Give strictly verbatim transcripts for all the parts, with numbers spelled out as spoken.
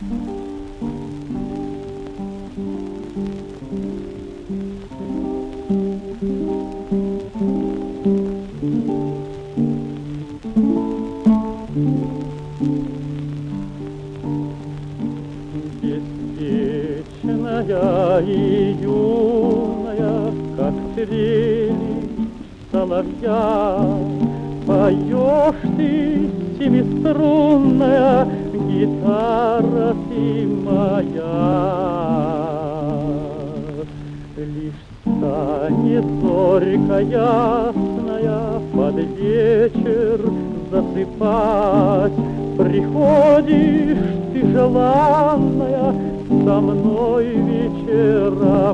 Беспечная и юная, как трели соловья, поешь ты, семиструнная гитара ты моя. Лишь станет зорька ясная, под вечер засыпать, приходишь ты, желанная, со мной вечеровать.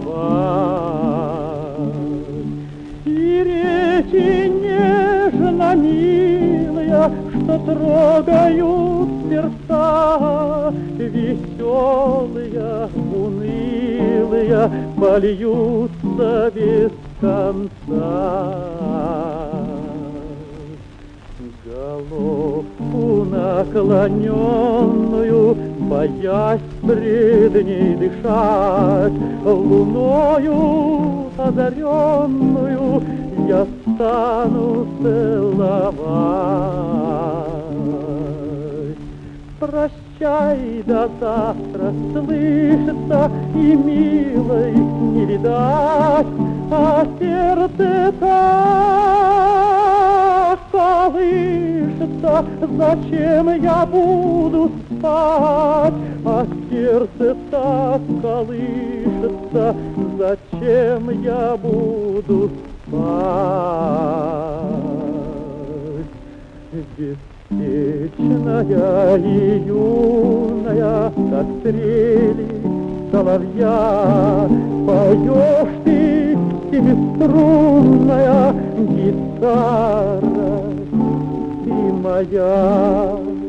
И реки нежно милые, что трогают сердца, веселые, унылые, польются без конца. Головку наклоненную, боясь пред ней дышать, луною озаренную я стану целовать. Прощай, до завтра, слышится, и милой не видать, а сердце так колышется, зачем я буду спать, а сердце так колышется, зачем я буду спать. Беспечная и юная, как трели соловья, поешь ты, семиструнная гитара ты моя.